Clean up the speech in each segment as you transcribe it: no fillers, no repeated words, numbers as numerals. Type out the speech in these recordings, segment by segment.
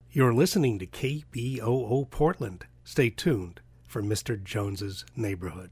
You're listening to KBOO Portland. Stay tuned for Mr. Jones's Neighborhood.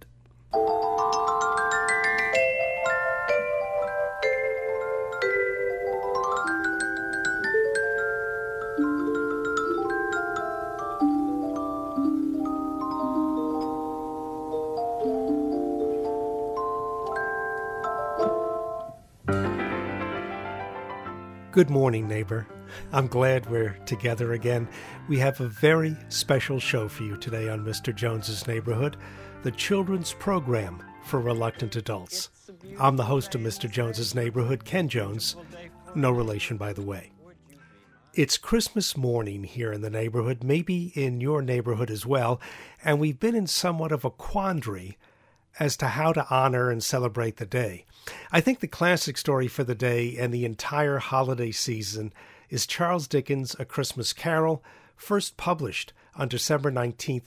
Good morning, neighbor. I'm glad we're together again. We have a very special show for you today on Mr. Jones's Neighborhood, the children's program for reluctant adults. I'm the host of Mr. Jones's Neighborhood, Ken Jones, no relation, by the way. It's Christmas morning here in the neighborhood, maybe in your neighborhood as well, and we've been in somewhat of a quandary as to how to honor and celebrate the day. I think the classic story for the day and the entire holiday season is Charles Dickens' A Christmas Carol, first published on December 19,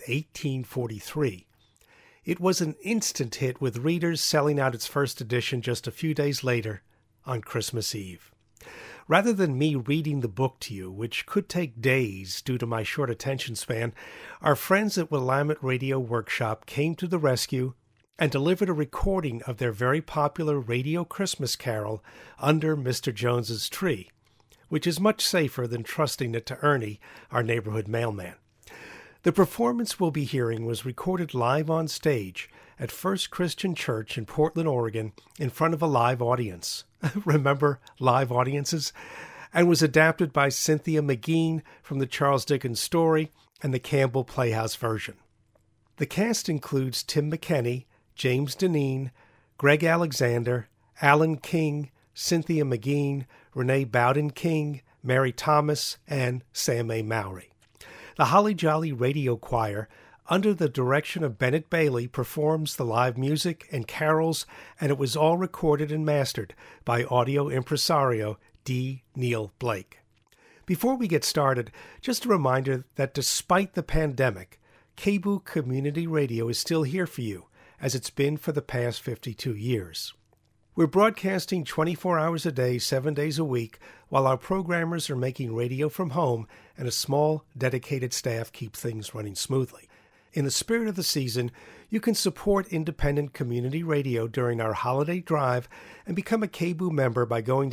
1843. It was an instant hit, with readers selling out its first edition just a few days later on Christmas Eve. Rather than me reading the book to you, which could take days due to my short attention span, our friends at Willamette Radio Workshop came to the rescue and delivered a recording of their very popular radio Christmas carol, Under Mr. Jones's Tree, which is much safer than trusting it to Ernie, our neighborhood mailman. The performance we'll be hearing was recorded live on stage at First Christian Church in Portland, Oregon, in front of a live audience. Remember live audiences? And was adapted by Cynthia McGean from the Charles Dickens story and the Campbell Playhouse version. The cast includes Tim McKenney, James Deneen, Greg Alexander, Alan King, Cynthia McGean, Renee Bowden-King, Mary Thomas, and Sam A. Mowry. The Holly Jolly Radio Choir, under the direction of Bennett Bailey, performs the live music and carols, and it was all recorded and mastered by audio impresario D. Neil Blake. Before we get started, just a reminder that despite the pandemic, KBOO Community Radio is still here for you, as it's been for the past 52 years. We're broadcasting 24 hours a day, 7 days a week, while our programmers are making radio from home and a small, dedicated staff keep things running smoothly. In the spirit of the season, you can support independent community radio during our holiday drive and become a KBOO member by going to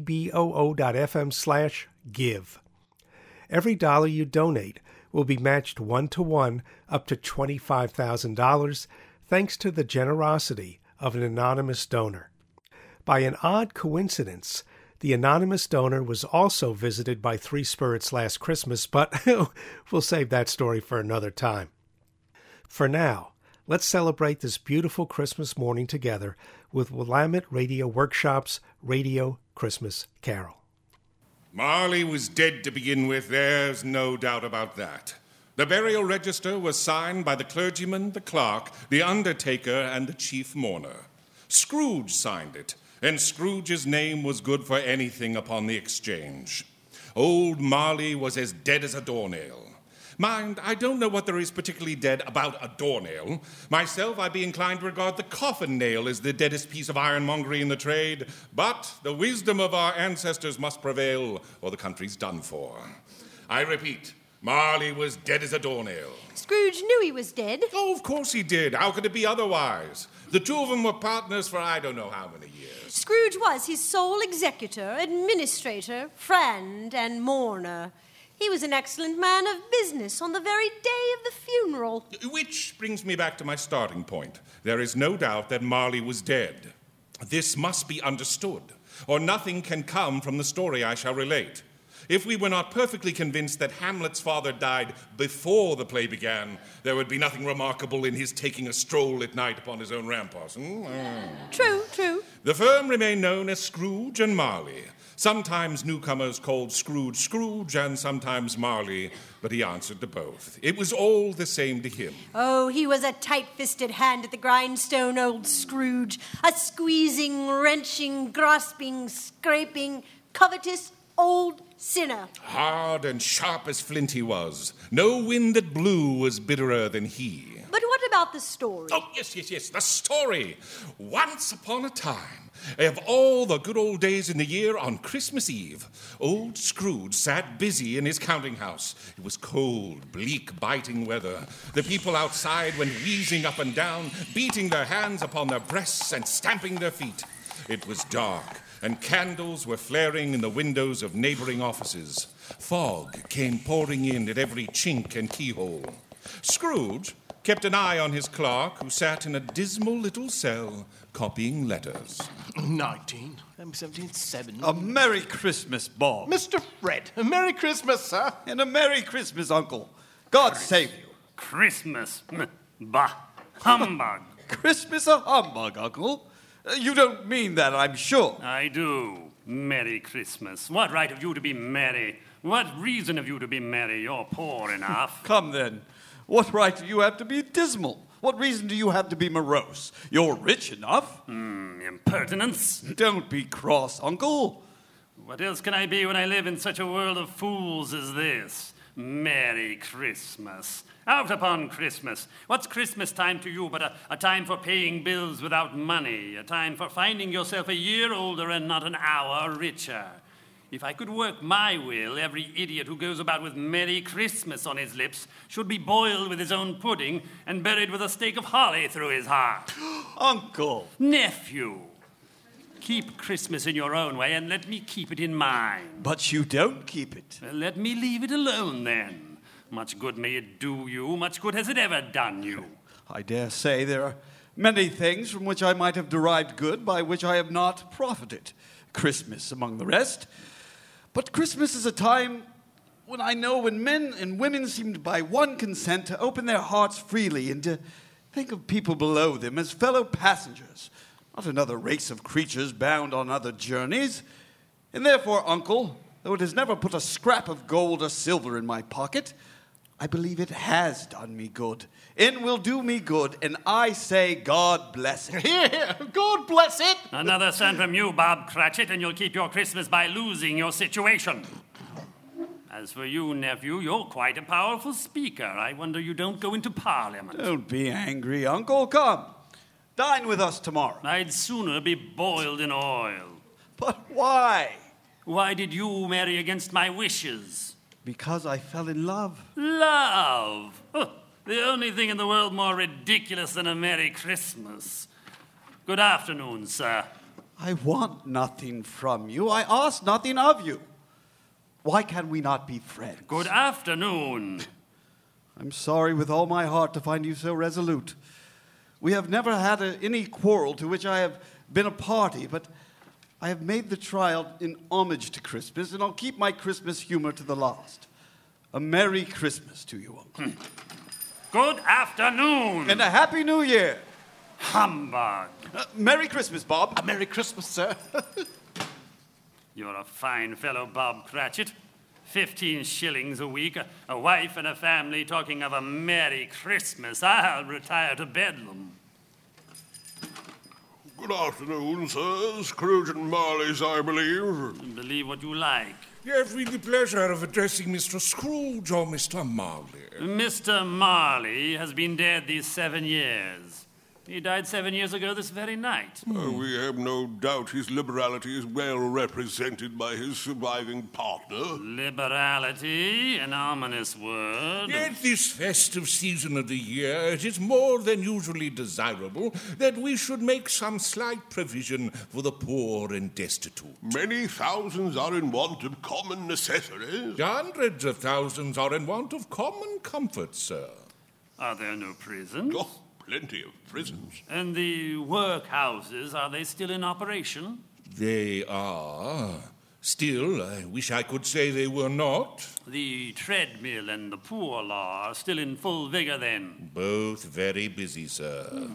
kboo.fm/give. Every dollar you donate will be matched 1-to-1 up to $25,000, thanks to the generosity of an anonymous donor. By an odd coincidence, the anonymous donor was also visited by three spirits last Christmas, but we'll save that story for another time. For now, let's celebrate this beautiful Christmas morning together with Willamette Radio Workshop's Radio Christmas Carol. Marley was dead to begin with, there's no doubt about that. The burial register was signed by the clergyman, the clerk, the undertaker, and the chief mourner. Scrooge signed it, and Scrooge's name was good for anything upon the exchange. Old Marley was as dead as a doornail. Mind, I don't know what there is particularly dead about a doornail. Myself, I'd be inclined to regard the coffin nail as the deadest piece of ironmongery in the trade, but the wisdom of our ancestors must prevail, or the country's done for. I repeat, Marley was dead as a doornail. Scrooge knew he was dead. Oh, of course he did. How could it be otherwise? The two of them were partners for I don't know how many years. Scrooge was his sole executor, administrator, friend, and mourner. He was an excellent man of business on the very day of the funeral. Which brings me back to my starting point. There is no doubt that Marley was dead. This must be understood, or nothing can come from the story I shall relate. If we were not perfectly convinced that Hamlet's father died before the play began, there would be nothing remarkable in his taking a stroll at night upon his own ramparts. True. The firm remained known as Scrooge and Marley. Sometimes newcomers called Scrooge Scrooge and sometimes Marley, but he answered to both. It was all the same to him. Oh, he was a tight-fisted hand at the grindstone, old Scrooge. A squeezing, wrenching, grasping, scraping, covetous old sinner. Hard and sharp as flint he was. No wind that blew was bitterer than he. But what about the story. Oh, yes, the story. Once upon a time, of all the good old days in the year, on Christmas Eve, old Scrooge sat busy in his counting house. It was cold, bleak, biting weather. The people outside went wheezing up and down, beating their hands upon their breasts and stamping their feet. It was dark, and candles were flaring in the windows of neighboring offices. Fog came pouring in at every chink and keyhole. Scrooge kept an eye on his clerk, who sat in a dismal little cell copying letters. 19, 17, 7. A Merry Christmas, Bob. Mr. Fred, a Merry Christmas, sir. And a Merry Christmas, Uncle. God save you. Christmas? Bah, humbug. Christmas a humbug, Uncle? You don't mean that, I'm sure. I do. Merry Christmas. What right have you to be merry? What reason have you to be merry? You're poor enough. Come then. What right do you have to be dismal? What reason do you have to be morose? You're rich enough. Impertinence. Don't be cross, Uncle. What else can I be when I live in such a world of fools as this? Merry Christmas. Out upon Christmas. What's Christmas time to you but a time for paying bills without money, a time for finding yourself a year older and not an hour richer? If I could work my will, every idiot who goes about with Merry Christmas on his lips should be boiled with his own pudding and buried with a stake of holly through his heart. Uncle. Nephew, keep Christmas in your own way and let me keep it in mine. But you don't keep it. Well, let me leave it alone then. Much good may it do you, much good has it ever done you. I dare say there are many things from which I might have derived good by which I have not profited. Christmas among the rest. But Christmas is a time when I know when men and women seem to by one consent to open their hearts freely and to think of people below them as fellow passengers, not another race of creatures bound on other journeys. And therefore, Uncle, though it has never put a scrap of gold or silver in my pocket, I believe it has done me good and will do me good, and I say God bless it. Here, God bless it. Another cent from you, Bob Cratchit, and you'll keep your Christmas by losing your situation. As for you, nephew, you're quite a powerful speaker. I wonder you don't go into Parliament. Don't be angry, Uncle. Come, dine with us tomorrow. I'd sooner be boiled in oil. But why? Why did you marry against my wishes? Because I fell in love. Love? Huh. The only thing in the world more ridiculous than a Merry Christmas. Good afternoon, sir. I want nothing from you. I ask nothing of you. Why can we not be friends? Good afternoon. I'm sorry with all my heart to find you so resolute. We have never had any quarrel to which I have been a party, but I have made the trial in homage to Christmas, and I'll keep my Christmas humor to the last. A Merry Christmas to you, Uncle. Good afternoon. And a Happy New Year. Humbug. Merry Christmas, Bob. A Merry Christmas, sir. You're a fine fellow, Bob Cratchit. 15 shillings a week, a wife and a family talking of a Merry Christmas. I'll retire to Bedlam. Good afternoon, sir. Scrooge and Marley's, I believe. Believe what you like. You have really the pleasure of addressing Mr. Scrooge or Mr. Marley. Mr. Marley has been dead these 7 years. He died 7 years ago this very night. We have no doubt his liberality is well represented by his surviving partner. Liberality, an ominous word. At this festive season of the year, it is more than usually desirable that we should make some slight provision for the poor and destitute. Many thousands are in want of common necessaries. Hundreds of thousands are in want of common comforts, sir. Are there no prisons? Oh, plenty of prisons. And the workhouses, are they still in operation? They are. Still, I wish I could say they were not. The treadmill and the poor law are still in full vigor then? Both very busy, sir.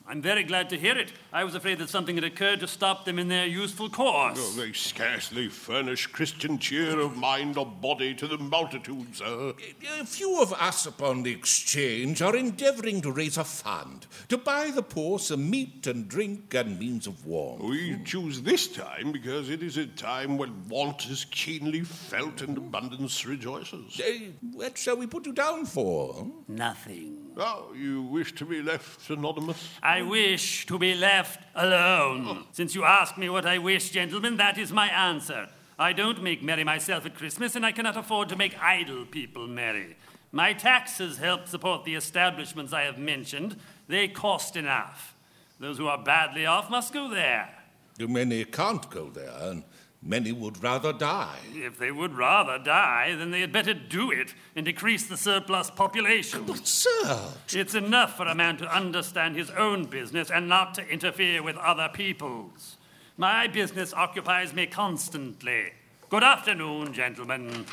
I'm very glad to hear it. I was afraid that something had occurred to stop them in their useful course. Oh, they scarcely furnish Christian cheer of mind or body to the multitude, sir. A few of us upon the exchange are endeavouring to raise a fund to buy the poor some meat and drink and means of warmth. We choose this time because it is a time when want is keenly felt and abundance rejoices. What shall we put you down for? Nothing. Oh, you wish to be left anonymous? I wish to be left alone. Since you ask me what I wish, gentlemen, that is my answer. I don't make merry myself at Christmas, and I cannot afford to make idle people merry. My taxes help support the establishments I have mentioned. They cost enough. Those who are badly off must go there. Many can't go there, and many would rather die. If they would rather die, then they had better do it and decrease the surplus population. But, sir... It's enough for a man to understand his own business and not to interfere with other people's. My business occupies me constantly. Good afternoon, gentlemen.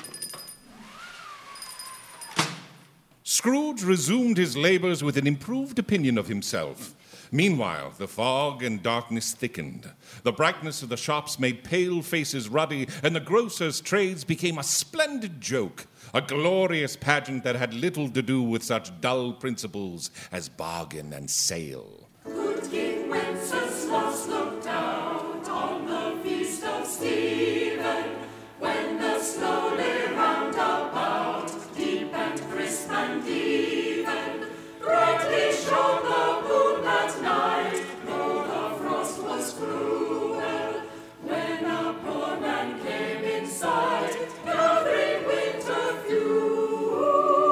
Scrooge resumed his labours with an improved opinion of himself. Meanwhile, the fog and darkness thickened. The brightness of the shops made pale faces ruddy, and the grocers' trades became a splendid joke, a glorious pageant that had little to do with such dull principles as bargain and sale. Good King Wenceslas looked out on the feast of Stephen, when the snow lay round about, deep and crisp and even. Brightly shone the moon that night, though the frost was cruel. When a poor man came in sight, gathering winter fuel.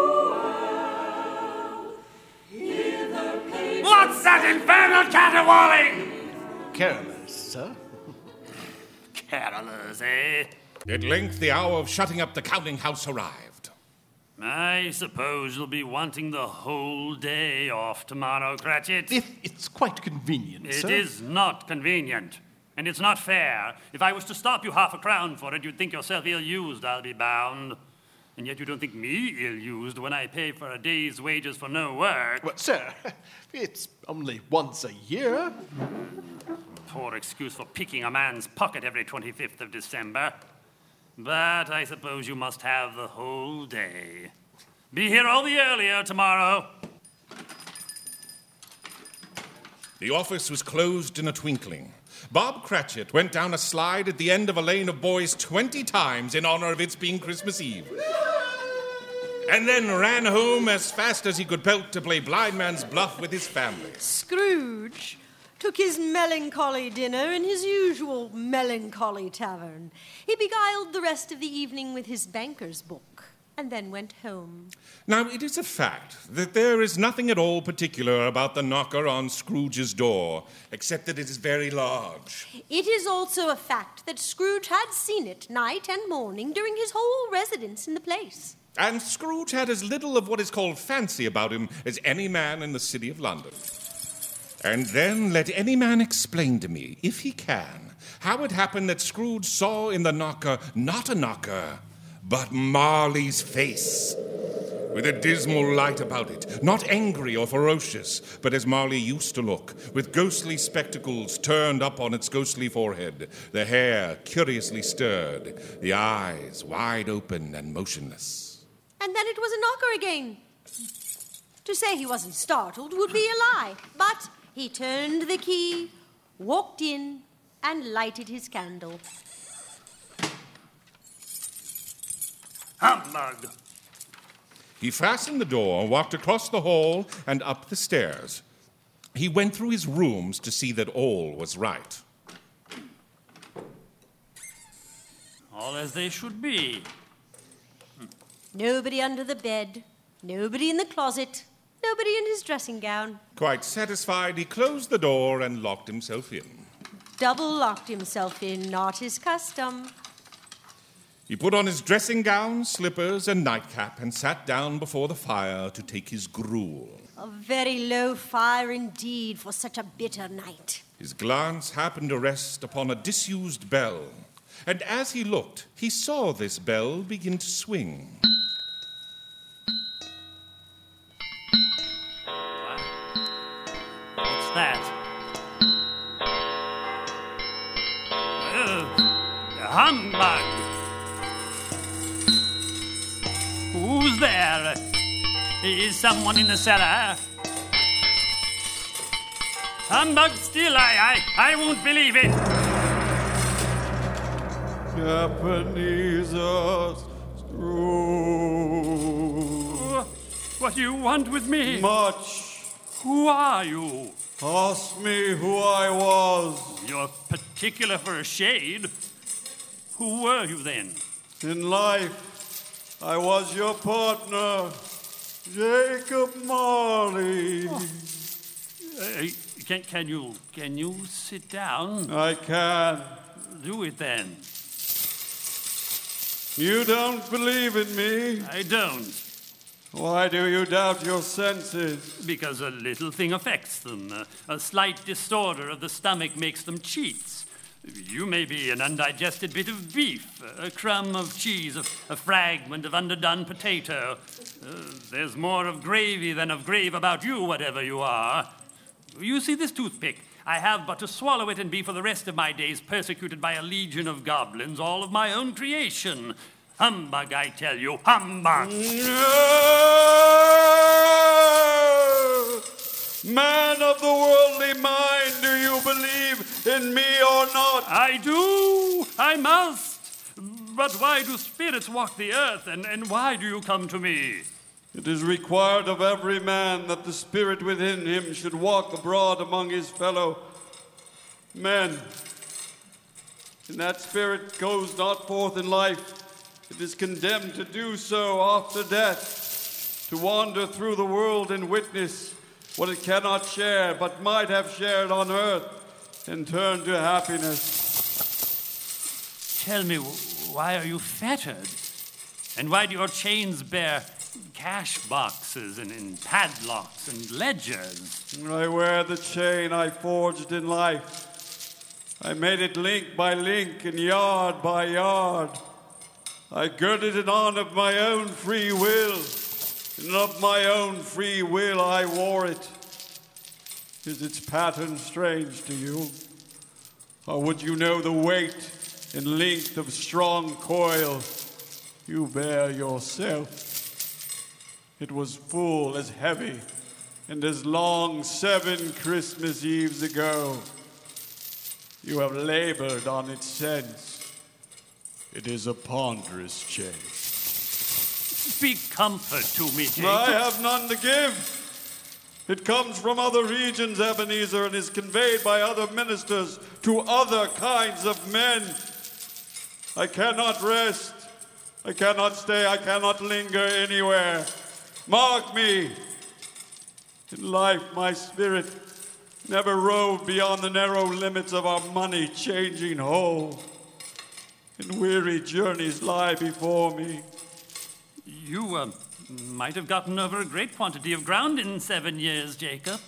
Hear the page. What's that infernal caterwauling? Carolers, sir. Carolers, eh? At length the hour of shutting up the counting house arrived. I suppose you'll be wanting the whole day off tomorrow, Cratchit. If it's quite convenient, sir. It is not convenient. And it's not fair. If I was to stop you half a crown for it, you'd think yourself ill-used, I'll be bound. And yet you don't think me ill-used when I pay for a day's wages for no work. Well, sir, it's only once a year. Poor excuse for picking a man's pocket every 25th of December. But I suppose you must have the whole day. Be here all the earlier tomorrow. The office was closed in a twinkling. Bob Cratchit went down a slide at the end of a lane of boys 20 times in honor of its being Christmas Eve. And then ran home as fast as he could pelt to play blind man's bluff with his family. Scrooge took his melancholy dinner in his usual melancholy tavern. He beguiled the rest of the evening with his banker's book, and then went home. Now, it is a fact that there is nothing at all particular about the knocker on Scrooge's door, except that it is very large. It is also a fact that Scrooge had seen it night and morning during his whole residence in the place. And Scrooge had as little of what is called fancy about him as any man in the city of London. And then let any man explain to me, if he can, how it happened that Scrooge saw in the knocker not a knocker, but Marley's face, with a dismal light about it, not angry or ferocious, but as Marley used to look, with ghostly spectacles turned up on its ghostly forehead, the hair curiously stirred, the eyes wide open and motionless. And then it was a knocker again. To say he wasn't startled would be a lie, but he turned the key, walked in, and lighted his candle. Humbug! He fastened the door, walked across the hall, and up the stairs. He went through his rooms to see that all was right. All as they should be. Nobody under the bed, nobody in the closet, nobody in his dressing gown. Quite satisfied, he closed the door and locked himself in. Double locked himself in, not his custom. He put on his dressing gown, slippers, and nightcap and sat down before the fire to take his gruel. A very low fire indeed for such a bitter night. His glance happened to rest upon a disused bell, and as he looked, he saw this bell begin to swing. What's that? Who's there? Is someone in the cellar? Humbug still, I won't believe it. Ebenezer Scrooge. What do you want with me? Much. Who are you? Ask me who I was. You're particular for a shade. Who were you then? In life, I was your partner, Jacob Marley. Can you sit down? I can. Do it then. You don't believe in me? I don't. Why do you doubt your senses? Because a little thing affects them. A slight disorder of the stomach makes them cheats. You may be an undigested bit of beef, a crumb of cheese, a fragment of underdone potato. There's more of gravy than of grave about you, whatever you are. You see this toothpick? I have but to swallow it and be for the rest of my days persecuted by a legion of goblins, all of my own creation. Humbug, I tell you, humbug! No! Man of the worldly mind, do you believe in me or not? I do! I must! But why do spirits walk the earth, and why do you come to me? It is required of every man that the spirit within him should walk abroad among his fellow men. And that spirit goes not forth in life. It is condemned to do so after death, to wander through the world and witness what it cannot share, but might have shared on earth, and turn to happiness. Tell me, why are you fettered? And why do your chains bear cash boxes and padlocks and ledgers? I wear the chain I forged in life. I made it link by link and yard by yard. I girded it on of my own free will, and of my own free will I wore it. Is its pattern strange to you? Or would you know the weight and length of strong coil you bear yourself? It was full as heavy and as long 7 Christmas Eves ago. You have labored on its sense. It is a ponderous chain. Speak comfort to me, Jacob. I have none to give. It comes from other regions, Ebenezer, and is conveyed by other ministers to other kinds of men. I cannot rest. I cannot stay. I cannot linger anywhere. Mark me. In life, my spirit never roved beyond the narrow limits of our money-changing hole. And weary journeys lie before me. You might have gotten over a great quantity of ground in 7 years, Jacob.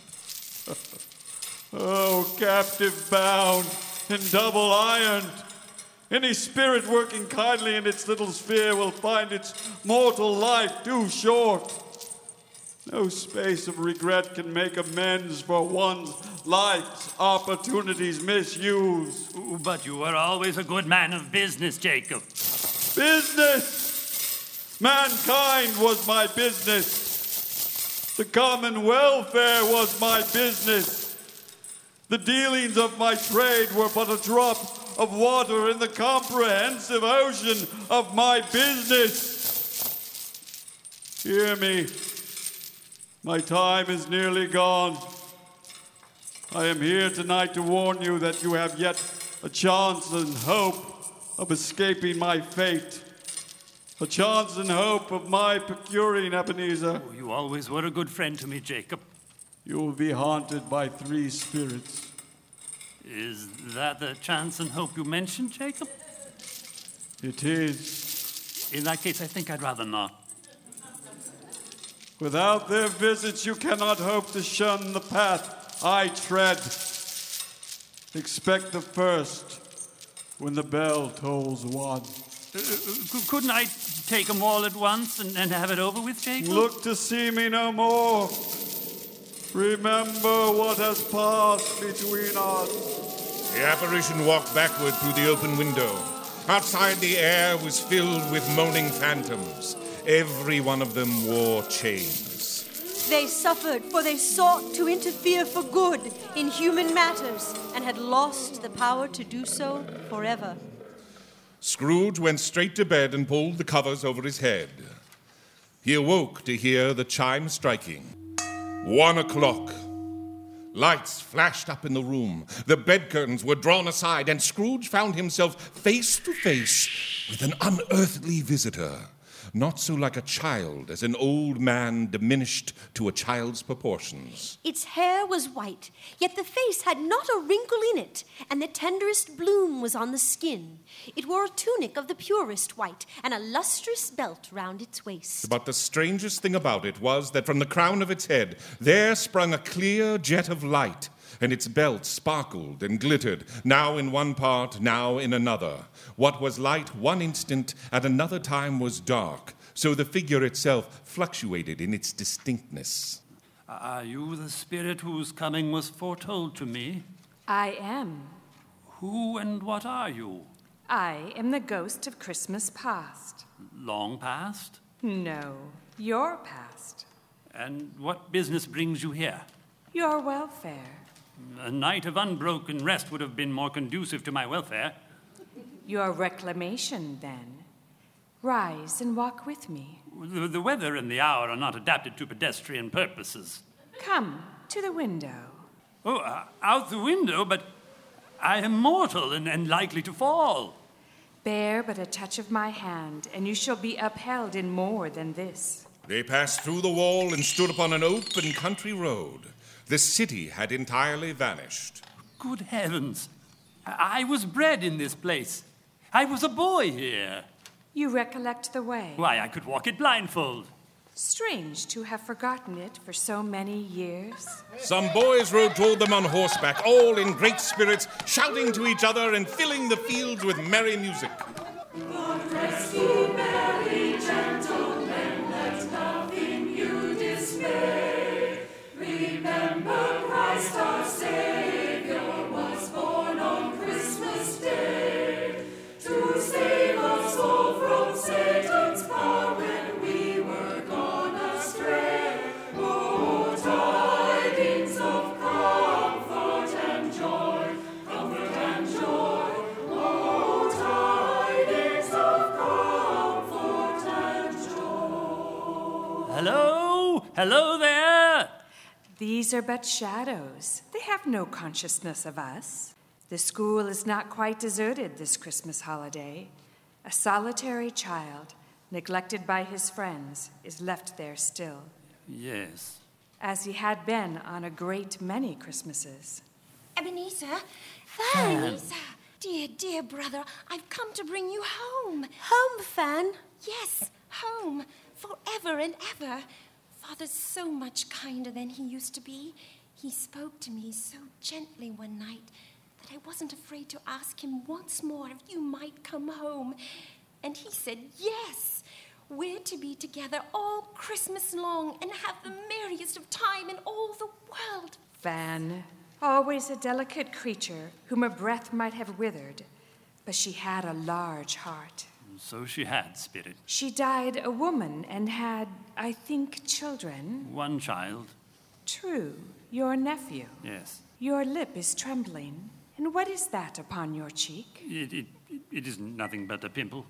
Oh, captive bound and double ironed. Any spirit working kindly in its little sphere will find its mortal life too short. No space of regret can make amends for one's life's opportunities misused. But you were always a good man of business, Jacob. Business! Mankind was my business. The common welfare was my business. The dealings of my trade were but a drop of water in the comprehensive ocean of my business. Hear me. My time is nearly gone. I am here tonight to warn you that you have yet a chance and hope of escaping my fate. A chance and hope of my procuring, Ebenezer. Oh, you always were a good friend to me, Jacob. You will be haunted by 3 spirits. Is that the chance and hope you mentioned, Jacob? It is. In that case, I think I'd rather not. Without their visits, you cannot hope to shun the path I tread. Expect the first when the bell tolls 1. Couldn't I take them all at once and have it over with, Jacob? Look to see me no more. Remember what has passed between us. The apparition walked backward through the open window. Outside, the air was filled with moaning phantoms. Every one of them wore chains. They suffered, for they sought to interfere for good in human matters and had lost the power to do so forever. Scrooge went straight to bed and pulled the covers over his head. He awoke to hear the chime striking. 1 o'clock. Lights flashed up in the room. The bed curtains were drawn aside, and Scrooge found himself face to face with an unearthly visitor. Not so like a child as an old man diminished to a child's proportions. Its hair was white, yet the face had not a wrinkle in it, and the tenderest bloom was on the skin. It wore a tunic of the purest white, and a lustrous belt round its waist. But the strangest thing about it was that from the crown of its head there sprung a clear jet of light, and its belt sparkled and glittered, now in one part, now in another. What was light one instant, at another time was dark, so the figure itself fluctuated in its distinctness. Are you the spirit whose coming was foretold to me? I am. Who and what are you? I am the ghost of Christmas past. Long past? No, your past. And what business brings you here? Your welfare. A night of unbroken rest would have been more conducive to my welfare. Your reclamation, then. Rise and walk with me. The weather and the hour are not adapted to pedestrian purposes. Come to the window. Oh, out the window, but I am mortal and likely to fall. Bear but a touch of my hand, and you shall be upheld in more than this. They passed through the wall and stood upon an open country road. The city had entirely vanished. Good heavens! I was bred in this place. I was a boy here. You recollect the way? Why, I could walk it blindfold. Strange to have forgotten it for so many years. Some boys rode toward them on horseback, all in great spirits, shouting to each other and filling the fields with merry music. God rest you, merry gentlemen, let nothing you dismay. Remember Christ our Savior was born on Christmas Day to save us all from Satan's power when we were gone astray. Oh, tidings of comfort and joy, comfort and joy. Oh, tidings of comfort and joy. Hello? Hello there? These are but shadows. They have no consciousness of us. The school is not quite deserted this Christmas holiday. A solitary child, neglected by his friends, is left there still, Yes. as he had been on a great many Christmases. Ebenezer, Ebenezer, dear brother, I've come to bring you home. Home, Fan? Yes, home, forever and ever. Father's so much kinder than he used to be. He spoke to me so gently one night that I wasn't afraid to ask him once more if you might come home. And he said, yes, we're to be together all Christmas long and have the merriest of time in all the world. Fan, always a delicate creature whom a breath might have withered, but she had a large heart. So she had, Spirit. She died a woman and had, I think, children. One child. True, your nephew. Yes. Your lip is trembling. And what is that upon your cheek? It is nothing but a pimple.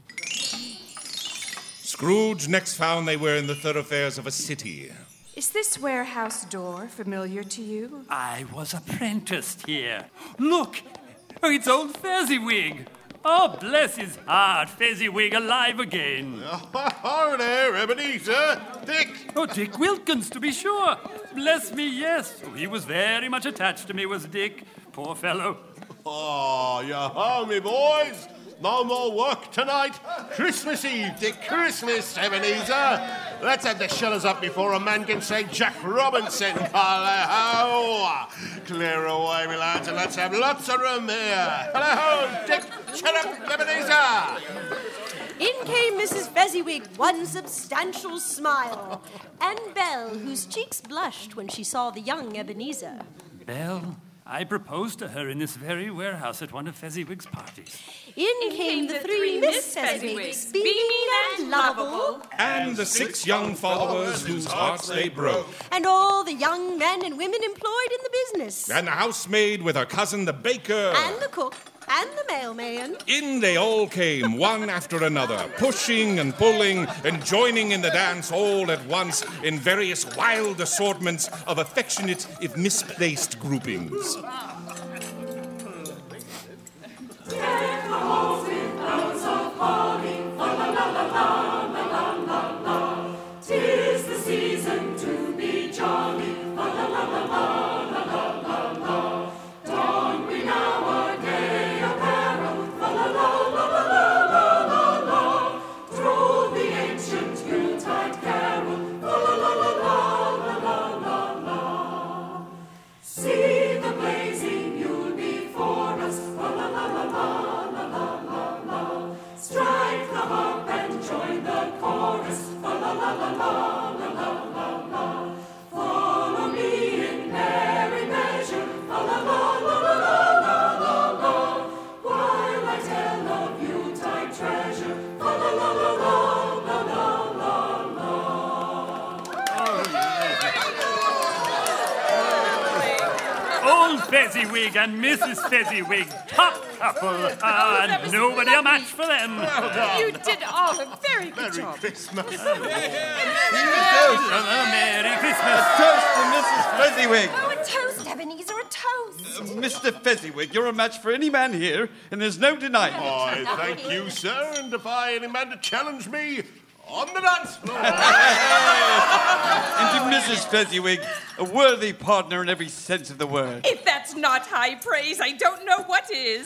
Scrooge next found they were in the thoroughfares of a city. Is this warehouse door familiar to you? I was apprenticed here. Look! Oh, it's old Fezziwig. Oh, bless his heart, Fezziwig alive again. Oh, there, Ebenezer. Dick. Oh, Dick Wilkins, to be sure. Bless me, yes. Oh, he was very much attached to me, was Dick. Poor fellow. Oh, you're home, me boys. No more work tonight. Christmas Eve, Dick. Christmas, Ebenezer. Let's have the shutters up before a man can say Jack Robinson. Hello. Clear away, me lads, and let's have lots of room here. Hello, Dick. Shut up, Ebenezer. In came Mrs. Fezziwig, one substantial smile, and Belle, whose cheeks blushed when she saw the young Ebenezer. Belle, I proposed to her in this very warehouse at one of Fezziwig's parties. In came the three Miss Fezziwigs, beaming and lovable, And the 6 young followers whose hearts they broke. and all the young men and women employed in the business, And the housemaid with her cousin the baker. and the cook, and the mailman. In they all came, one after another, pushing and pulling and joining in the dance all at once in various wild assortments of affectionate, if misplaced, groupings. Tis the season to be jolly. La la la la la la la la la. Don we now our gay apparel. La la la la la la la la. Through the ancient Yuletide carol. La la la la la la la la. See the blazing Yule before us. La la la la la la la la. Strike the harp and join the chorus. La la la la la la la la. Follow me in merry measure. La la la la la la la la. While I tell of Yuletide treasure. La la la la la la la la. Old Fezziwig and Mrs. Fezziwig, top couple, and nobody a match for them. You did all a very good job. Christmas. Merry Christmas. Toast to Mrs. Fezziwig. Oh, a toast, Ebenezer, a toast. Mr. Fezziwig, you're a match for any man here, and there's no denying it. I thank you, sir, and defy any man to challenge me on the dance floor. And to Mrs. Fezziwig, a worthy partner in every sense of the word. If that's not high praise, I don't know what is.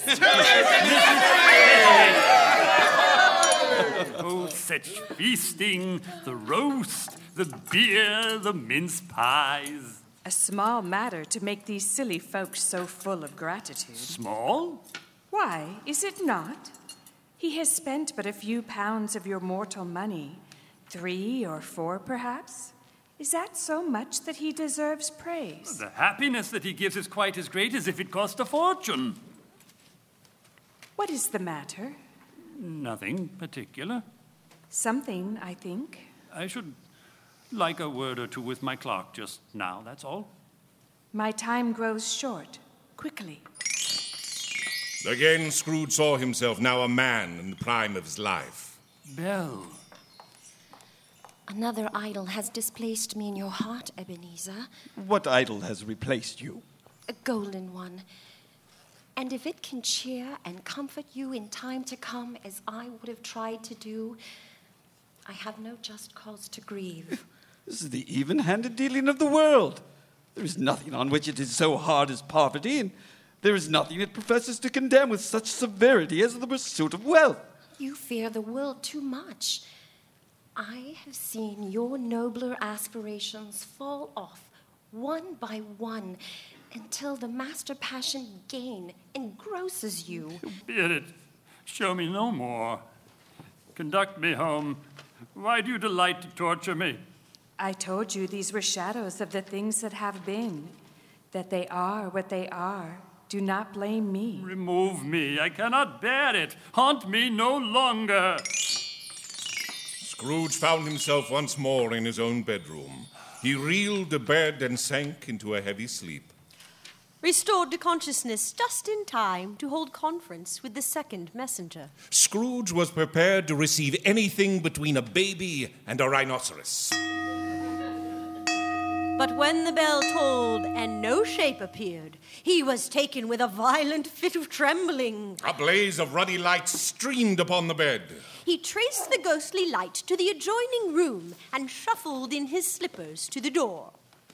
Oh, such feasting, the roast, the beer, the mince pies. A small matter to make these silly folks so full of gratitude. Small? Why, is it not? He has spent but a few pounds of your mortal money, 3 or 4 perhaps. Is that so much that he deserves praise? The happiness that he gives is quite as great as if it cost a fortune. What is the matter? Nothing particular. Something, I think. I should like a word or two with my clerk just now, that's all. My time grows short, quickly. Again, Scrooge saw himself now a man in the prime of his life. Belle. Another idol has displaced me in your heart, Ebenezer. What idol has replaced you? A golden one. And if it can cheer and comfort you in time to come, as I would have tried to do, I have no just cause to grieve. This is the even-handed dealing of the world. There is nothing on which it is so hard as poverty, and there is nothing it professes to condemn with such severity as the pursuit of wealth. You fear the world too much. I have seen your nobler aspirations fall off one by one until the master passion gain engrosses you. Beard it. Show me no more. Conduct me home. Why do you delight to torture me? I told you these were shadows of the things that have been, that they are what they are. Do not blame me. Remove me. I cannot bear it. Haunt me no longer. Scrooge found himself once more in his own bedroom. He reeled to bed and sank into a heavy sleep. Restored to consciousness just in time to hold conference with the second messenger. Scrooge was prepared to receive anything between a baby and a rhinoceros. But when the bell tolled and no shape appeared, he was taken with a violent fit of trembling. A blaze of ruddy light streamed upon the bed. He traced the ghostly light to the adjoining room and shuffled in his slippers to the door.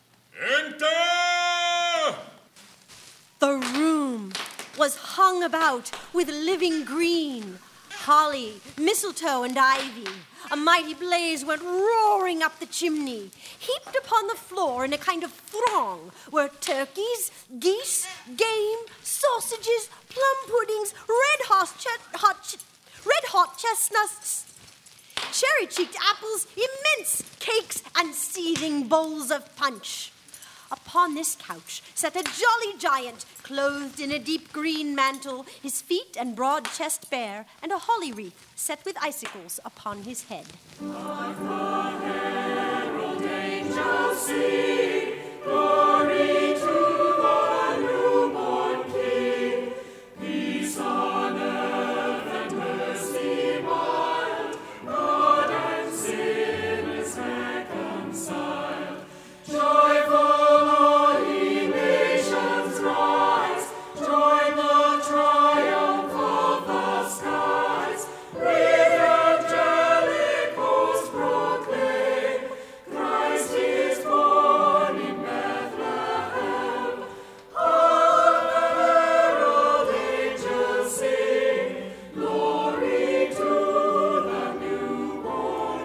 Enter! The room was hung about with living green, holly, mistletoe, and ivy. A mighty blaze went roaring up the chimney. Heaped upon the floor in a kind of throng were turkeys, geese, game, sausages, plum puddings, red hot chestnuts, cherry-cheeked apples, immense cakes, and seething bowls of punch. Upon this couch sat a jolly giant, clothed in a deep green mantle, his feet and broad chest bare, and a holly wreath set with icicles upon his head. Like the herald angels sing, glory to the newborn King. Peace on earth and mercy mild, God and sinners reconciled. Joyful all ye nations rise, join the triumph of the skies. With angelic hosts proclaim, Christ is born in Bethlehem. All the herald angels sing, glory to the newborn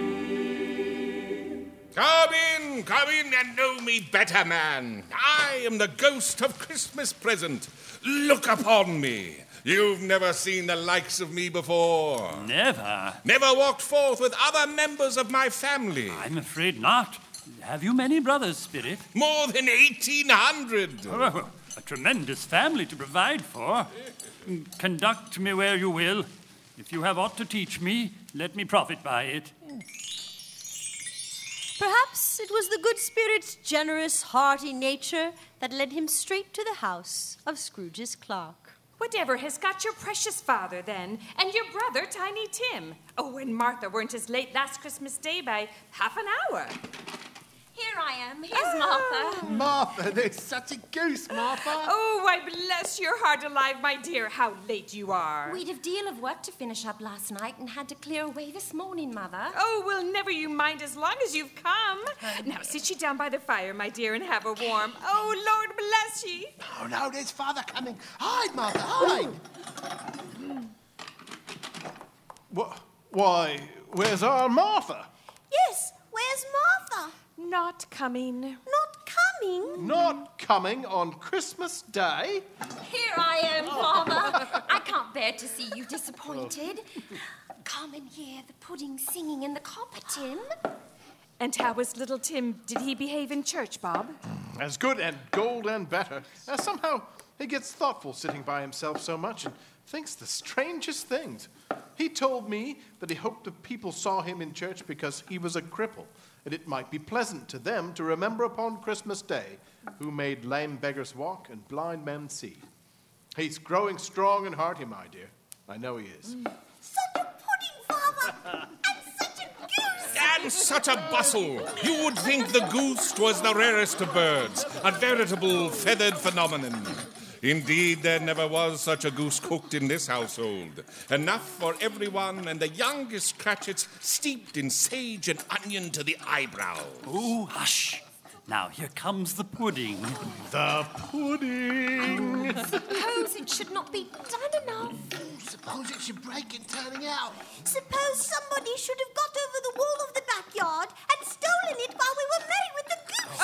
King. Come in and know me better, man. I am the ghost of Christmas present. Look upon me. You've never seen the likes of me before. Never. Never walked forth with other members of my family. I'm afraid not. Have you many brothers, Spirit? More than 1,800. Oh, a tremendous family to provide for. Conduct me where you will. If you have aught to teach me, let me profit by it. Perhaps it was the good spirit's generous, hearty nature that led him straight to the house of Scrooge's clerk. Whatever has got your precious father, then, and your brother, Tiny Tim? Oh, and Martha weren't as late last Christmas Day by half an hour. Here I am. Here's Martha. Martha, there's such a goose, Martha. Oh, why bless your heart alive, my dear, how late you are. We'd a deal of work to finish up last night and had to clear away this morning, Mother. Oh, well, never you mind as long as you've come. Now sit you down by the fire, my dear, and have a warm. Oh, Lord bless ye. Oh, no, there's Father coming. Hide, Martha, hide. Why, where's our Martha? Yes, where's Martha? Not coming. Not coming? Not coming on Christmas Day? Here I am, Farmer. I can't bear to see you disappointed. Come and hear the pudding singing in the copper, Tim. And how was little Tim? Did he behave in church, Bob? As good and gold and better. Somehow he gets thoughtful sitting by himself so much and thinks the strangest things. He told me that he hoped the people saw him in church because he was a cripple, and it might be pleasant to them to remember upon Christmas Day who made lame beggars walk and blind men see. He's growing strong and hearty, my dear. I know he is. Such a pudding, Father! And such a goose! And such a bustle! You would think the goose was the rarest of birds, a veritable feathered phenomenon. Indeed, there never was such a goose cooked in this household. Enough for everyone, and the youngest Cratchits steeped in sage and onion to the eyebrow. Oh, hush. Now, here comes the pudding. The pudding! Suppose it should not be done enough. Suppose it should break in turning out. Suppose somebody should have got over the wall of the backyard and stolen it while we were merry with the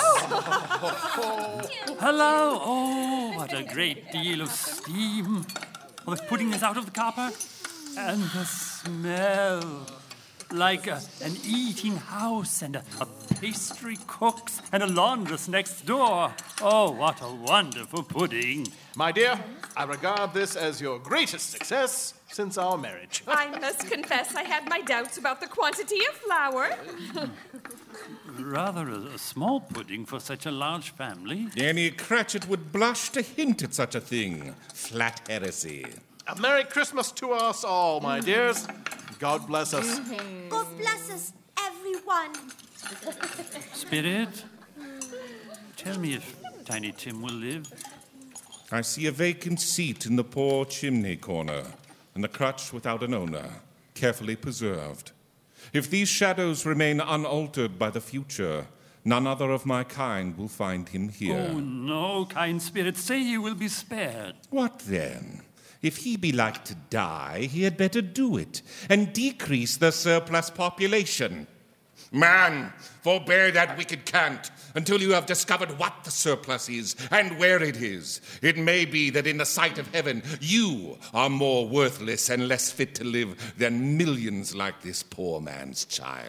goose. Hello. Oh, what a great deal of steam. Well, the pudding is out of the copper. And the smell. Like an eating house and a pastry cook's and a laundress next door. Oh, what a wonderful pudding. My dear, I regard this as your greatest success since our marriage. I must confess I had my doubts about the quantity of flour. Rather a small pudding for such a large family. Any Cratchit would blush to hint at such a thing. Flat heresy. A Merry Christmas to us all, my dears. God bless us. God bless us, everyone. Spirit, tell me if Tiny Tim will live. I see a vacant seat in the poor chimney corner, and the crutch without an owner, carefully preserved. If these shadows remain unaltered by the future, none other of my kind will find him here. Oh, no, kind spirit, say you will be spared. What then? If he be like to die, he had better do it, and decrease the surplus population. Man, forbear that wicked cant until you have discovered what the surplus is and where it is. It may be that in the sight of heaven, you are more worthless and less fit to live than millions like this poor man's child.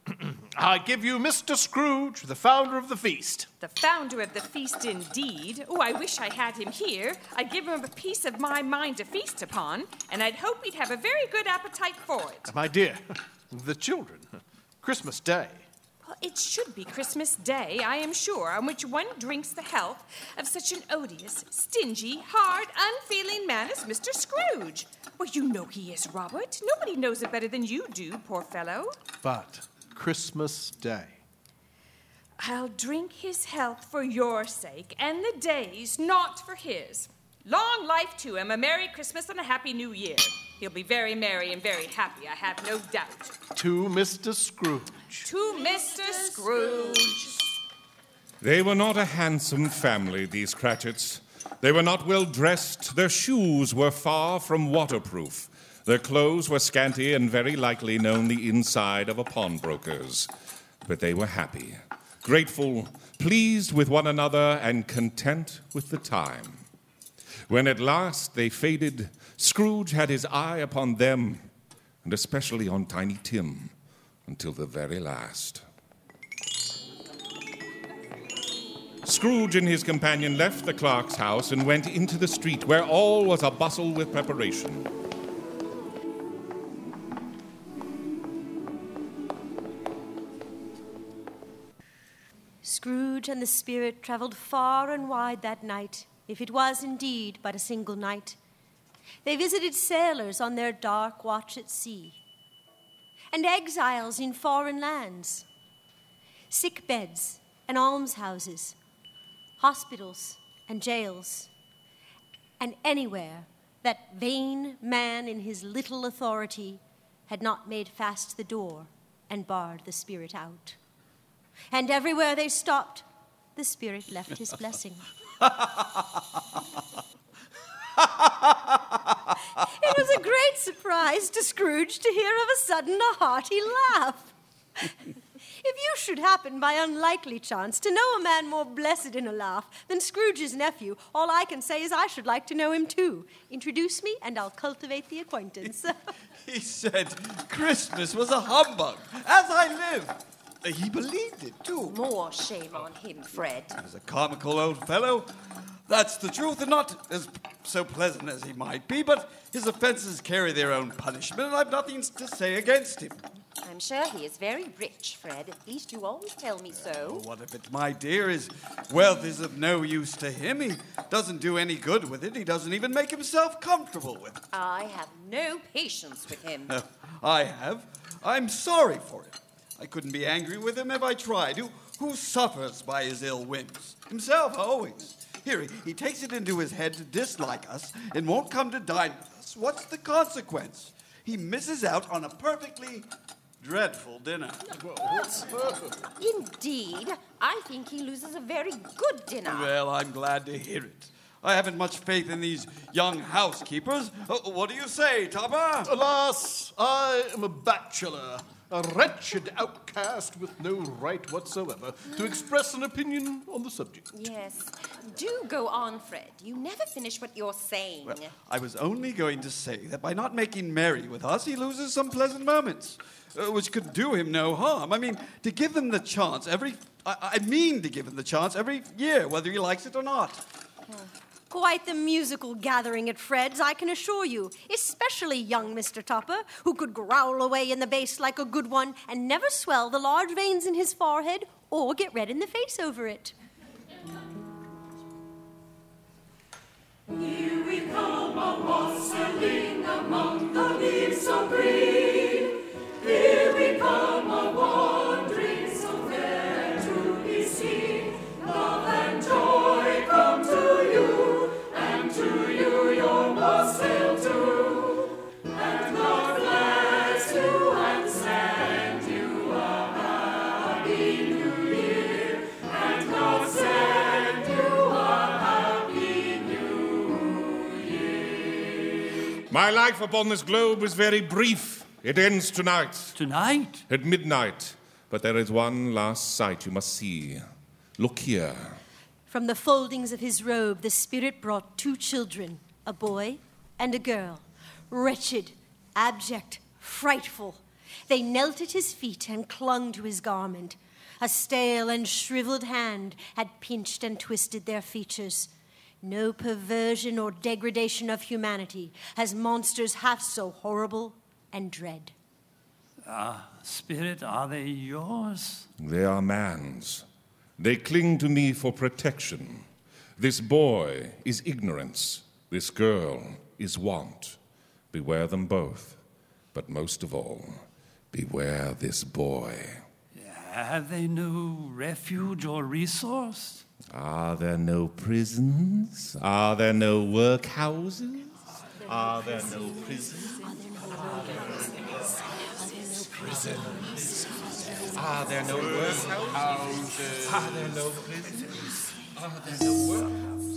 I give you Mr. Scrooge, the founder of the feast. The founder of the feast, indeed. Oh, I wish I had him here. I'd give him a piece of my mind to feast upon, and I'd hope he'd have a very good appetite for it. My dear, the children, Christmas Day. Well, it should be Christmas Day, I am sure, on which one drinks the health of such an odious, stingy, hard, unfeeling man as Mr. Scrooge. Well, you know he is, Robert. Nobody knows it better than you do, poor fellow. But Christmas Day. I'll drink his health for your sake, and the day's not for his. Long life to him, a Merry Christmas and a Happy New Year. He'll be very merry and very happy, I have no doubt. To Mr. Scrooge. To Mr. Scrooge. They were not a handsome family, these Cratchits. They were not well dressed. Their shoes were far from waterproof. Their clothes were scanty and very likely known the inside of a pawnbroker's. But they were happy, grateful, pleased with one another, and content with the time. When at last they faded, Scrooge had his eye upon them, and especially on Tiny Tim, until the very last. Scrooge and his companion left the clerk's house and went into the street, where all was a bustle with preparation. Scrooge and the spirit travelled far and wide that night, if it was indeed but a single night. They visited sailors on their dark watch at sea, and exiles in foreign lands, sick beds and almshouses, hospitals and jails, and anywhere that vain man in his little authority had not made fast the door and barred the spirit out. And everywhere they stopped, the spirit left his blessing. It was a great surprise to Scrooge to hear of a sudden a hearty laugh. If you should happen by unlikely chance to know a man more blessed in a laugh than Scrooge's nephew, all I can say is I should like to know him too. Introduce me and I'll cultivate the acquaintance. He said Christmas was a humbug, as I live. He believed it, too. More shame on him, Fred. He's a comical old fellow. That's the truth, and not as so pleasant as he might be, but his offenses carry their own punishment, and I've nothing to say against him. I'm sure he is very rich, Fred. At least you always tell me so. What of it, my dear? His wealth is of no use to him. He doesn't do any good with it. He doesn't even make himself comfortable with it. I have no patience with him. I have. I'm sorry for him. I couldn't be angry with him if I tried. Who suffers by his ill whims? Himself, always. Here, he takes it into his head to dislike us and won't come to dine with us. What's the consequence? He misses out on a perfectly dreadful dinner. Indeed, I think he loses a very good dinner. Well, I'm glad to hear it. I haven't much faith in these young housekeepers. What do you say, Topper? Alas, I am a bachelor, a wretched outcast with no right whatsoever to express an opinion on the subject. Yes. Do go on, Fred. You never finish what you're saying. Well, I was only going to say that by not making merry with us, he loses some pleasant moments, which could do him no harm. I mean, to give him the chance every year, whether he likes it or not. Quite the musical gathering at Fred's, I can assure you, especially young Mr. Topper, who could growl away in the bass like a good one and never swell the large veins in his forehead or get red in the face over it. Here we come a-wassailing among the leaves so green. Here we come a-wandering so fair to be seen. Love and joy come to you, and to you your wassail too. And God bless you and send you a happy new year. And God send you a happy new year. My life upon this globe is very brief. It ends tonight. Tonight? At midnight. But there is one last sight you must see. Look here. From the foldings of his robe, the spirit brought 2 children, a boy and a girl, wretched, abject, frightful. They knelt at his feet and clung to his garment. A stale and shriveled hand had pinched and twisted their features. No perversion or degradation of humanity has monsters half so horrible and dread. Spirit, are they yours? They are man's. They cling to me for protection. This boy is ignorance. This girl is want. Beware them both. But most of all, beware this boy. Have they no refuge or resource? Are there no prisons? Are there no workhouses? Are there no prisons? Are there no workhouses? Are there no prisons? Are there no workhouses?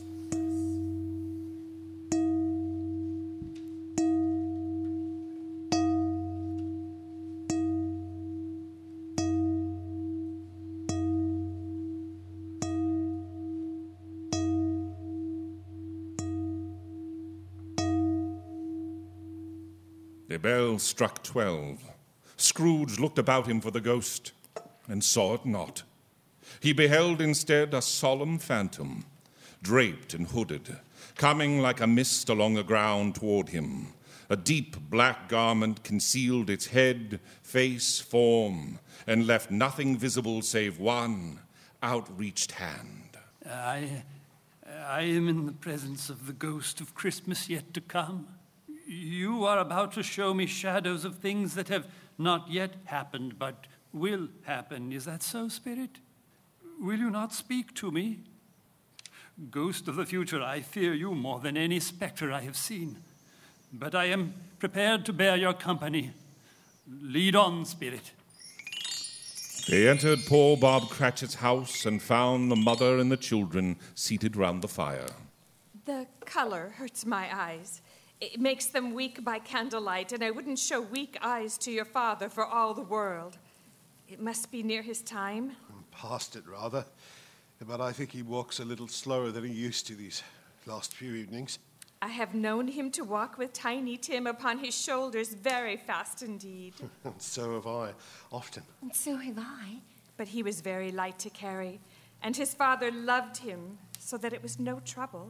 The bell struck 12. Scrooge looked about him for the ghost, and saw it not. He beheld instead a solemn phantom, draped and hooded, coming like a mist along the ground toward him. A deep black garment concealed its head, face, form, and left nothing visible save one outreached hand. I am in the presence of the ghost of Christmas yet to come. You are about to show me shadows of things that have not yet happened, but will happen. Is that so, Spirit? Will you not speak to me? Ghost of the future, I fear you more than any specter I have seen. But I am prepared to bear your company. Lead on, Spirit. They entered poor Bob Cratchit's house and found the mother and the children seated round the fire. The color hurts my eyes. It makes them weak by candlelight, and I wouldn't show weak eyes to your father for all the world. It must be near his time. Past it, rather. But I think he walks a little slower than he used to these last few evenings. I have known him to walk with Tiny Tim upon his shoulders very fast indeed. And so have I, often. And so have I. But he was very light to carry, and his father loved him so that it was no trouble.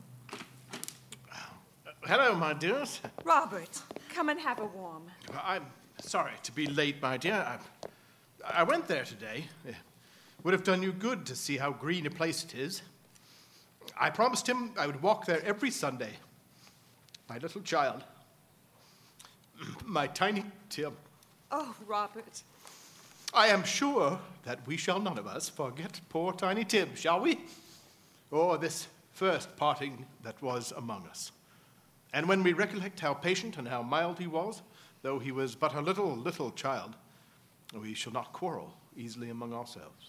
Hello, my dears. Robert, come and have a warm. I'm sorry to be late, my dear. I went there today. It would have done you good to see how green a place it is. I promised him I would walk there every Sunday. My little child. My Tiny Tim. Oh, Robert. I am sure that we shall none of us forget poor Tiny Tim, shall we? Or this first parting that was among us. And when we recollect how patient and how mild he was, though he was but a little child, we shall not quarrel easily among ourselves.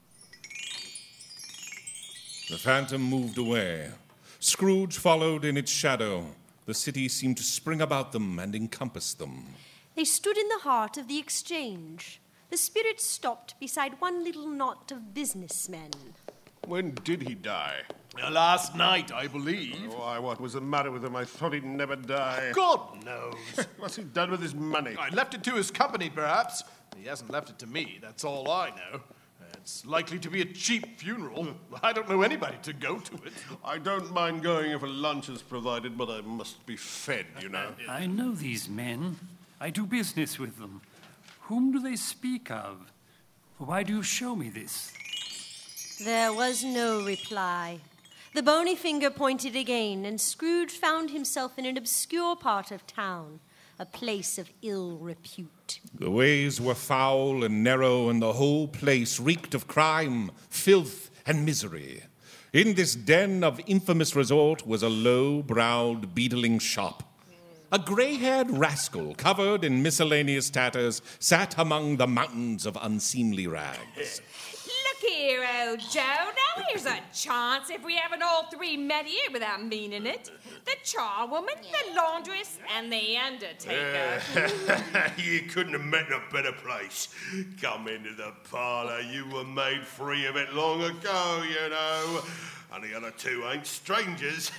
The phantom moved away. Scrooge followed in its shadow. The city seemed to spring about them and encompass them. They stood in the heart of the exchange. The spirit stopped beside one little knot of businessmen. When did he die? Last night, I believe. Why, what was the matter with him? I thought he'd never die. God knows. What's he done with his money? I left it to his company, perhaps. He hasn't left it to me, that's all I know. It's likely to be a cheap funeral. I don't know anybody to go to it. I don't mind going if a lunch is provided, but I must be fed, you know. I know these men. I do business with them. Whom do they speak of? Why do you show me this? There was no reply. The bony finger pointed again, and Scrooge found himself in an obscure part of town, a place of ill repute. The ways were foul and narrow, and the whole place reeked of crime, filth, and misery. In this den of infamous resort was a low-browed, beetling shop. A gray-haired rascal, covered in miscellaneous tatters, sat among the mountains of unseemly rags. Look here, old Joe. Now here's a chance if we haven't all three met here without meaning it. The charwoman, the laundress, and the undertaker. You couldn't have met in a better place. Come into the parlour. You were made free of it long ago, you know. And the other two ain't strangers.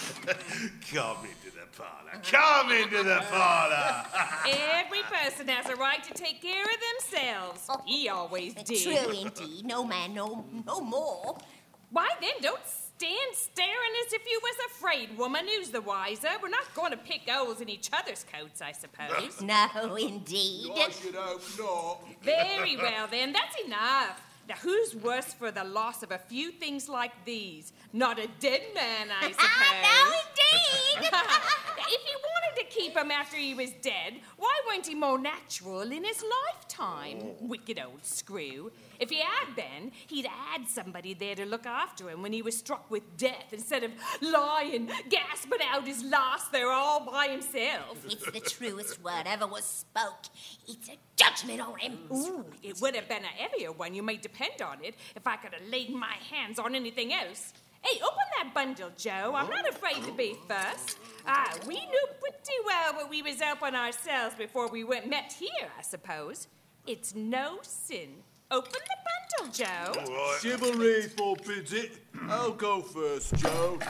Come into the parlour. Come into the parlour. Every person has a right to take care of themselves. He always did. True indeed. No man, no more. Why then, don't stand staring as if you was afraid, woman. Who's the wiser? We're not going to pick holes in each other's coats, I suppose. No, indeed. I should hope not. Very well, then. That's enough. Now, who's worse for the loss of a few things like these? Not a dead man, I suppose. No, indeed. If he wanted to keep him after he was dead, why weren't he more natural in his lifetime? Wicked old screw. If he had been, he'd had somebody there to look after him when he was struck with death, instead of lying, gasping out his last there all by himself. It's the truest word ever was spoke. It's a judgment on him. Ooh, it would have been a heavier one, you may depend on it, if I could have laid my hands on anything else. Hey, open that bundle, Joe. I'm not afraid to be first. We knew pretty well what we was helping ourselves before we met here, I suppose. It's no sin. Open the bundle, Joe. All right. Chivalry forbids it. I'll go first, Joe.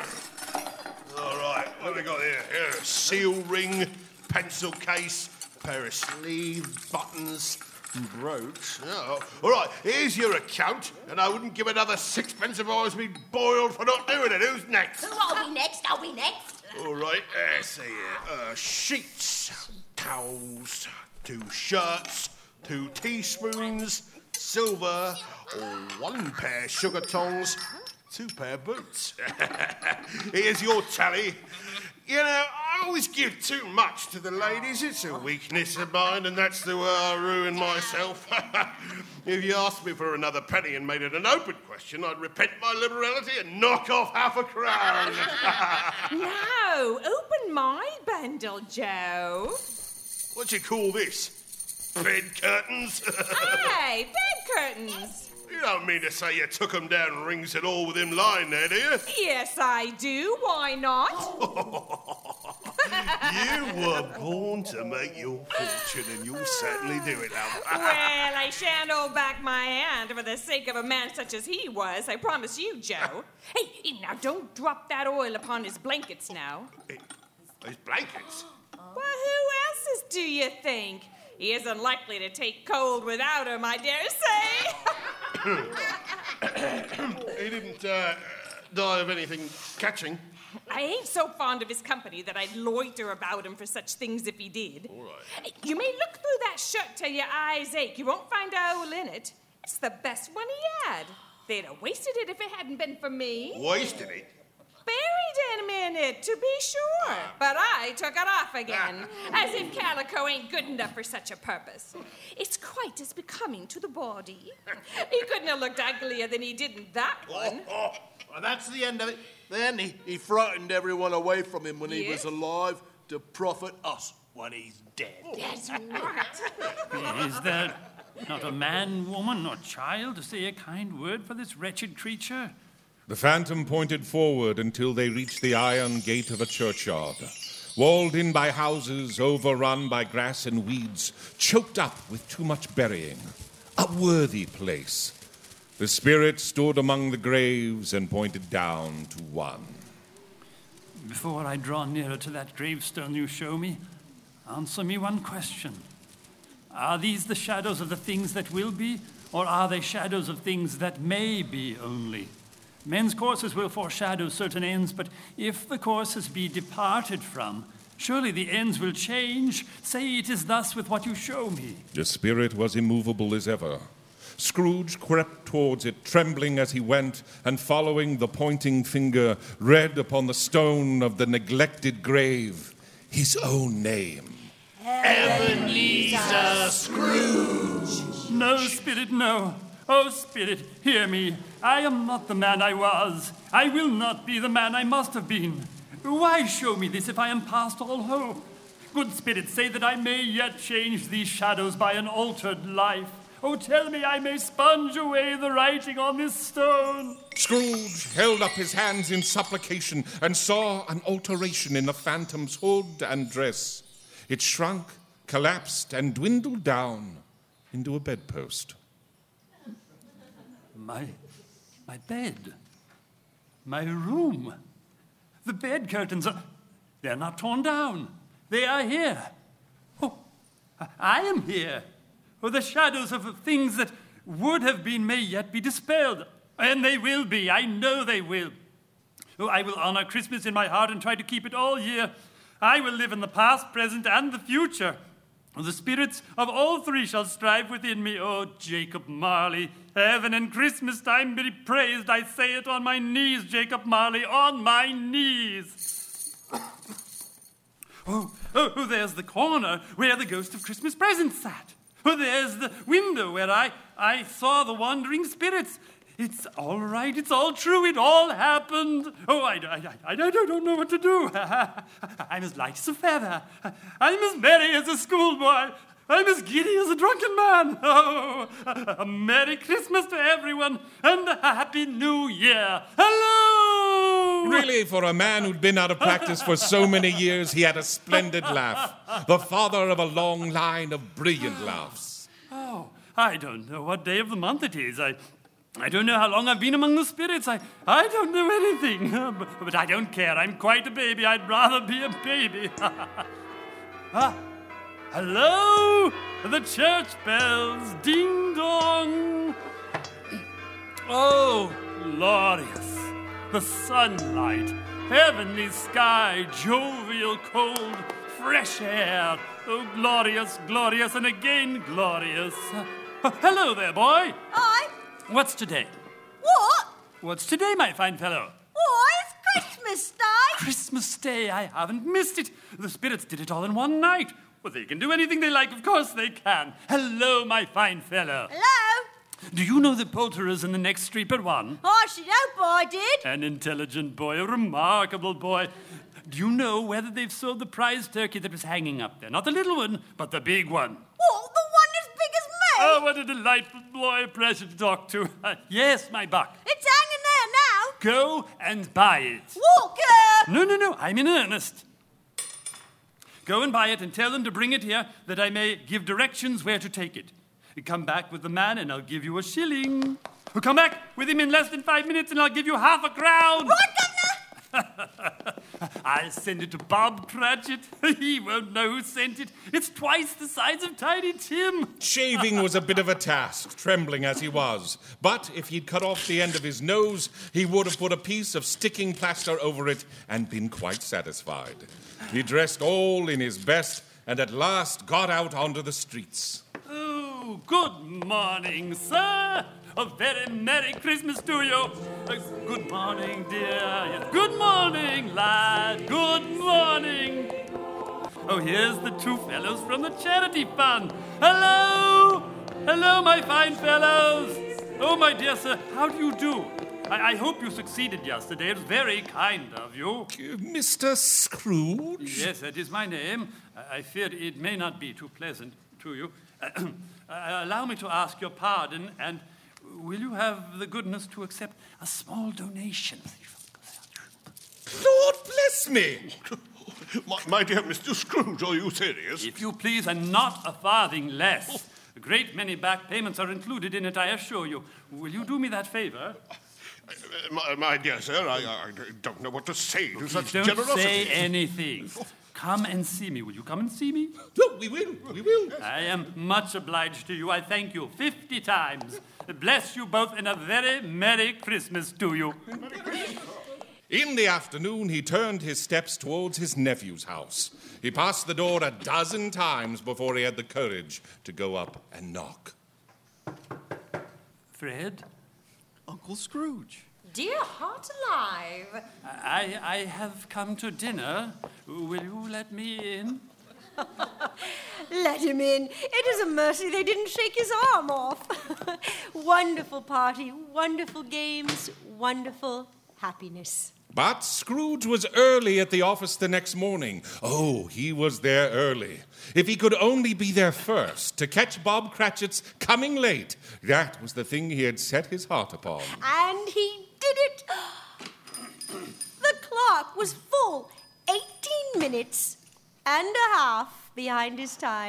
All right, what have we got here? Here, a seal ring, pencil case, pair of sleeve buttons, and brooch. Oh, all right, here's your account, and I wouldn't give another sixpence if I was being boiled for not doing it. Who's next? I'll be next. All right, let's see here. Sheets, towels, 2 shirts, 2 teaspoons, silver, 1 pair of sugar tongs, 2 pair of boots. Here's your tally. You know, I always give too much to the ladies. It's a weakness of mine, and that's the way I ruin myself. If you asked me for another penny and made it an open question, I'd repent my liberality and knock off half a crown. No, open my bundle, Joe. What do you call this? Bed curtains? Aye, bed curtains. You don't mean to say you took them down rings and all with him lying there, do you? Yes, I do. Why not? You were born to make your fortune, and you'll certainly do it, Al. Well, I shan't hold back my hand for the sake of a man such as he was, I promise you, Joe. Hey, now don't drop that oil upon his blankets now. His blankets? Well, who else's do you think? He isn't likely to take cold without him, I dare say. He didn't die of anything catching. I ain't so fond of his company that I'd loiter about him for such things if he did. All right. You may look through that shirt till your eyes ache. You won't find a hole in it. It's the best one he had. They'd have wasted it if it hadn't been for me. Wasted it? Buried him in it, to be sure. But I took it off again, as if calico ain't good enough for such a purpose. It's quite as becoming to the body. He couldn't have looked uglier than he did in that one. Well, that's the end of it. Then he frightened everyone away from him when he was alive to profit us when he's dead. That's right. Is there not a man, woman, or child to say a kind word for this wretched creature? The phantom pointed forward until they reached the iron gate of a churchyard, walled in by houses, overrun by grass and weeds, choked up with too much burying. A worthy place. The spirit stood among the graves and pointed down to one. Before I draw nearer to that gravestone you show me, answer me one question. Are these the shadows of the things that will be, or are they shadows of things that may be only? Men's courses will foreshadow certain ends, but if the courses be departed from, surely the ends will change. Say it is thus with what you show me. The spirit was immovable as ever. Scrooge crept towards it, trembling as he went, and following the pointing finger, read upon the stone of the neglected grave his own name. Ebenezer Scrooge. No, spirit, no. Oh, spirit, hear me. I am not the man I was. I will not be the man I must have been. Why show me this if I am past all hope? Good spirit, say that I may yet change these shadows by an altered life. Oh, tell me I may sponge away the writing on this stone. Scrooge held up his hands in supplication and saw an alteration in the phantom's hood and dress. It shrunk, collapsed, and dwindled down into a bedpost. My bed. My room. The bed curtains they're not torn down. They are here. Oh, I am here. Oh, the shadows of things that would have been may yet be dispelled. And they will be. I know they will. Oh, I will honor Christmas in my heart and try to keep it all year. I will live in the past, present, and the future. The spirits of all three shall strive within me. Oh, Jacob Marley, heaven and Christmas time be praised. I say it on my knees, Jacob Marley, on my knees. Oh, there's the corner where the ghost of Christmas present sat. Oh, there's the window where I saw the wandering spirits. It's all right, it's all true, it all happened. Oh, I don't know what to do. I'm as light as a feather. I'm as merry as a schoolboy. I'm as giddy as a drunken man. Oh, a Merry Christmas to everyone and a Happy New Year. Hello! Really, for a man who'd been out of practice for so many years, he had a splendid laugh. The father of a long line of brilliant laughs. Oh, I don't know what day of the month it is. I don't know how long I've been among the spirits. I don't know anything. But I don't care. I'm quite a baby. I'd rather be a baby. Hello? The church bells. Ding dong. Oh, glorious. The sunlight. Heavenly sky. Jovial cold. Fresh air. Oh, glorious, glorious, and again glorious. Hello there, boy. Hi. What's today? What? What's today, my fine fellow? Why, it's Christmas Day. Christmas Day, I haven't missed it. The spirits did it all in one night. Well, they can do anything they like, of course they can. Hello, my fine fellow. Hello. Do you know the poulterers in the next street but one? I should hope I did. An intelligent boy, a remarkable boy. Do you know whether they've sold the prize turkey that was hanging up there? Not the little one, but the big one. What, the one as big as me? Oh, what a delightful boy, a pleasure to talk to. Yes, my buck. It's hanging there now. Go and buy it. Walker! No, I'm in earnest. Go and buy it and tell them to bring it here that I may give directions where to take it. Come back with the man and I'll give you a shilling. Come back with him in less than 5 minutes and I'll give you half a crown. Right, Governor? I'll send it to Bob Cratchit. He won't know who sent it. It's twice the size of Tiny Tim. Shaving was a bit of a task, trembling as he was. But if he'd cut off the end of his nose, he would have put a piece of sticking plaster over it and been quite satisfied. He dressed all in his best and at last got out onto the streets. Oh, good morning, sir. A very Merry Christmas to you. Good morning, dear. Yes. Good morning, lad. Good morning. Oh, here's the two fellows from the charity fund. Hello. Hello, my fine fellows. Oh, my dear sir, how do you do? I hope you succeeded yesterday. It was very kind of you. Mr. Scrooge? Yes, that is my name. I fear it may not be too pleasant to you. Allow me to ask your pardon, and will you have the goodness to accept a small donation? Lord bless me! My dear Mr. Scrooge, are you serious? If you please, and not a farthing less. A great many back payments are included in it, I assure you. Will you do me that favor? My dear sir, I don't know what to say to such Don't generosity. say anything. Come and see me. Will you come and see me? No, we will. I am much obliged to you. I thank you 50 times. Bless you both and a very Merry Christmas to you. In the afternoon, he turned his steps towards his nephew's house. He passed the door a dozen times before he had the courage to go up and knock. Fred? Uncle Scrooge. Dear heart alive. I have come to dinner. Will you let me in? Let him in. It is a mercy they didn't shake his arm off. Wonderful party, wonderful games, wonderful happiness. But Scrooge was early at the office the next morning. Oh, he was there early. If he could only be there first to catch Bob Cratchit's coming late, that was the thing he had set his heart upon. And he did it. The clock was full 18 minutes and a half behind his time.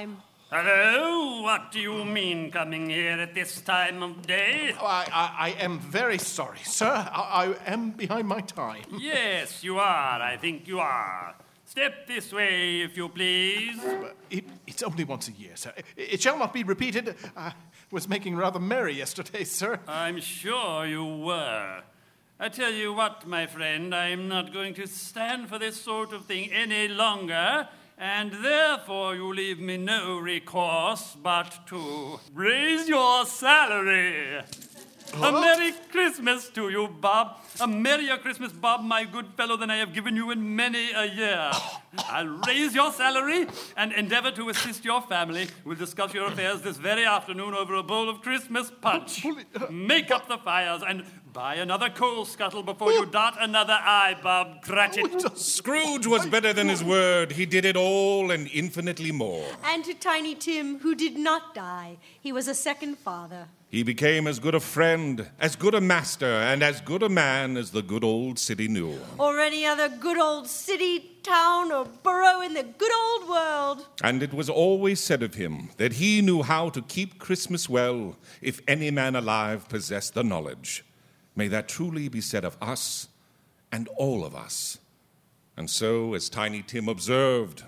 Hello? What do you mean coming here at this time of day? Oh, I am very sorry, sir. I am behind my time. Yes, you are. I think you are. Step this way, if you please. It's only once a year, sir. It shall not be repeated. I was making rather merry yesterday, sir. I'm sure you were. I tell you what, my friend, I'm not going to stand for this sort of thing any longer, and therefore you leave me no recourse but to raise your salary. A Merry Christmas to you, Bob. A merrier Christmas, Bob, my good fellow, than I have given you in many a year. I'll raise your salary and endeavor to assist your family. We'll discuss your affairs this very afternoon over a bowl of Christmas punch. Make up the fires and buy another coal scuttle before you dot another I, Bob Cratchit. Scrooge was better than his word. He did it all and infinitely more. And to Tiny Tim, who did not die, he was a second father. He became as good a friend, as good a master, and as good a man as the good old city knew. Or any other good old city, town, or borough in the good old world. And it was always said of him that he knew how to keep Christmas well, if any man alive possessed the knowledge. May that truly be said of us and all of us. And so, as Tiny Tim observed,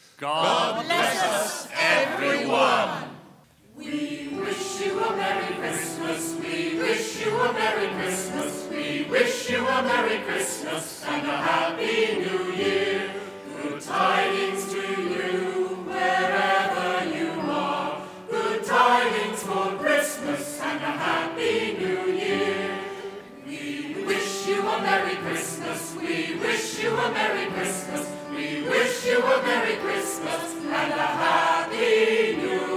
God bless us, everyone. We wish you a Merry Christmas. We wish you a Merry Christmas. We wish you a Merry Christmas and a Happy New Year. Good tidings to you wherever you are. Good tidings for Christmas and a Happy New Year. We wish you a Merry Christmas. We wish you a Merry Christmas. We wish you a Merry Christmas and a Happy New Year.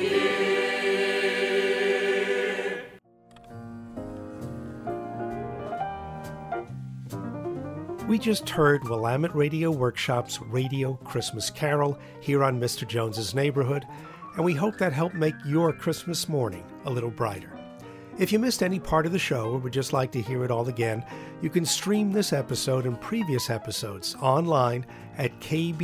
We just heard Willamette Radio Workshop's Radio Christmas Carol here on Mr. Jones's Neighborhood, and we hope that helped make your Christmas morning a little brighter. If you missed any part of the show or would just like to hear it all again, you can stream this episode and previous episodes online at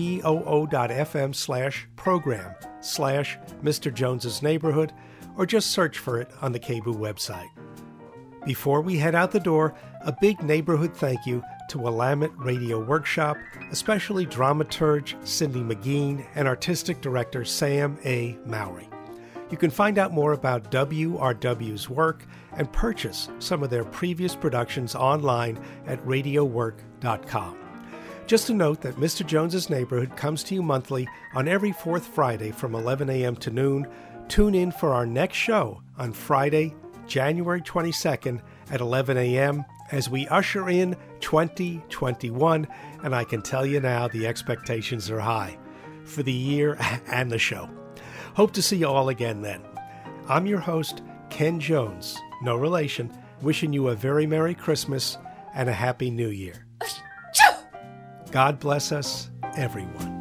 kboo.fm/program/Mr. Jones's Neighborhood, or just search for it on the KBOO website. Before we head out the door, a big neighborhood thank you to Willamette Radio Workshop, especially dramaturge Cindy McGean and artistic director Sam A. Mowry. You can find out more about WRW's work and purchase some of their previous productions online at radiowork.com. Just a note that Mr. Jones's Neighborhood comes to you monthly on every fourth Friday from 11 a.m. to noon. Tune in for our next show on Friday, January 22nd at 11 a.m. as we usher in 2021, and I can tell you now the expectations are high for the year and the show. Hope to see you all again then. I'm your host, Ken Jones, no relation, wishing you a very Merry Christmas and a Happy New Year. God bless us, everyone.